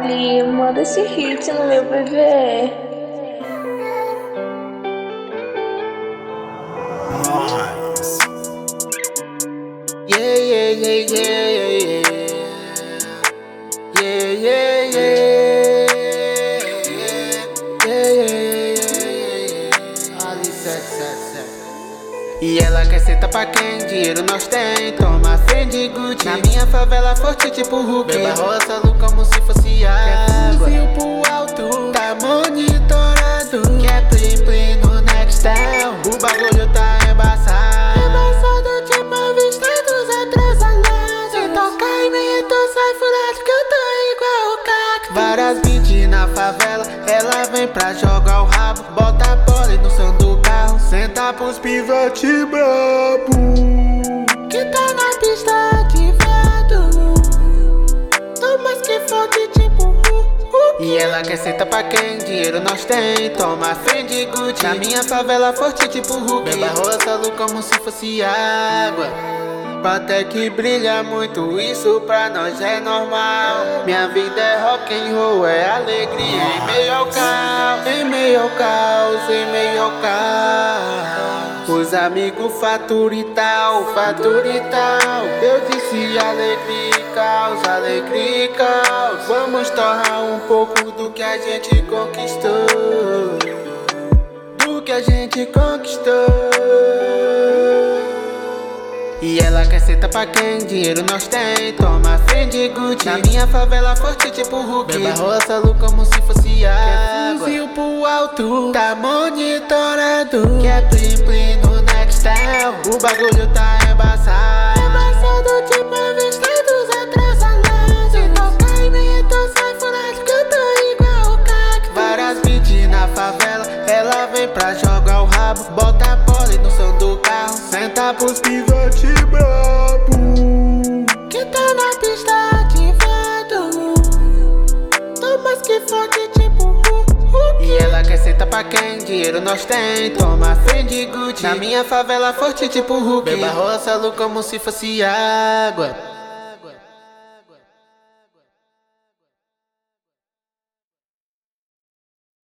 Ali, manda esse hit no meu bebê. Yeah, yeah, yeah, yeah, yeah. Yeah, yeah, yeah. Yeah, yeah, yeah. Ali 777. E ela quer sentar pra quem? Dinheiro nós tem. Toma Fendi Gucci. Na minha favela forte tipo Hulk. Beba roça, como se fosse água. Fuzil pro alto, tá monitorado. Quer plim plim no Nextel. O bagulho tá embaçado. Embaçado tipo a vista dos atrasalados. Se tocar em mim, tu sai furado que eu tô igual o cacto. Várias beats na favela, ela vem pra jogar o rabo. Bota a bola no som do carro, senta pros pivete brabo que tá na pista ativado. Tô mais que forte tipo E ela quer sentar pra quem? Dinheiro nós tem. Toma Fendi Gucci. Na minha favela forte tipo Hulk. Beba roça, como se fosse água. Até que brilha muito, isso pra nós é normal. Minha vida é rock and roll, é alegria em meio ao caos. Em meio ao caos, em meio ao caos. Os amigos fatura e tal, fatura e tal. Eu disse alegria e caos, alegria e caos. Vamos torrar um pouco do que a gente conquistou. Do que a gente conquistou. E ela quer sentar pra quem? Dinheiro nós tem. Toma Fendi Gucci. Na minha favela forte tipo Hulk. Beba roça, como se fosse água. Fuzil pro alto, tá monitorado. Quer plim plim no Nextel. O bagulho tá embaçado. Embaçado tipo a vista dos atrasalados. Se tocar em mim, tu sai furado que eu tô igual o cacto. Várias beats na favela, ela vem pra jogar o rabo. Bota a bola no som do carro, senta pros pivete brabo que tá na pista ativado. Tô mais que forte tipo Hulk. E ela quer sentar pra quem? Dinheiro nós tem. Toma Fendi Gucci. Na minha favela forte tipo Hulk. Beba roça, como se fosse água.